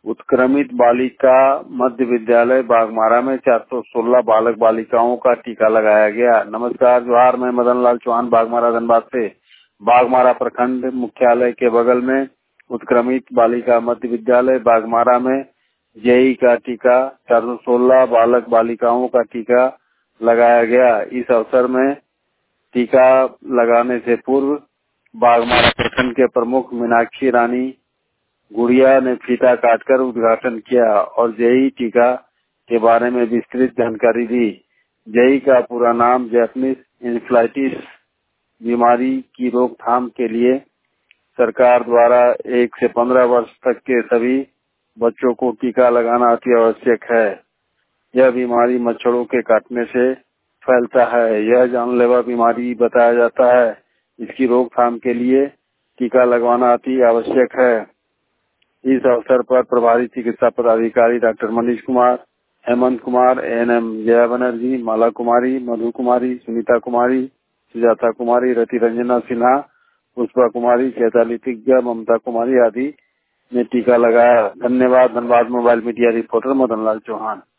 उत्क्रमित बालिका मध्य विद्यालय बाघमारा में 416 बालक बालिकाओं का टीका लगाया गया। नमस्कार, जोहार, मैं मदन लाल चौहान बाघमारा धनबाद से। बाघमारा प्रखंड मुख्यालय के बगल में उत्क्रमित बालिका मध्य विद्यालय बाघमारा में जेई का टीका 416 बालक बालिकाओं का टीका लगाया गया। इस अवसर में टीका लगाने से पूर्व बाघमारा प्रखंड के प्रमुख मीनाक्षी रानी गुड़िया ने फीता काटकर उद्घाटन किया और जेई टीका के बारे में विस्तृत जानकारी दी। जेई का पूरा नाम जैपनीज इंसेफेलाइटिस बीमारी की रोकथाम के लिए सरकार द्वारा 1 से 15 वर्ष तक के सभी बच्चों को टीका लगाना अति आवश्यक है। यह बीमारी मच्छरों के काटने से फैलता है। यह जानलेवा बीमारी बताया जाता है। इसकी रोकथाम के लिए टीका लगवाना अति आवश्यक है। इस अवसर पर प्रभारी चिकित्सा पदाधिकारी डॉक्टर मनीष कुमार, हेमंत कुमार, एएनएम जया बनर्जी, माला कुमारी, मधु कुमारी, सुनीता कुमारी, सुजाता कुमारी, रति रंजना सिन्हा, पुष्पा कुमारी, चैताली तिग्गा, ममता कुमारी आदि ने टीका लगाया। धन्यवाद। Dhanbad mobile media reporter Madan Lal Chauhan.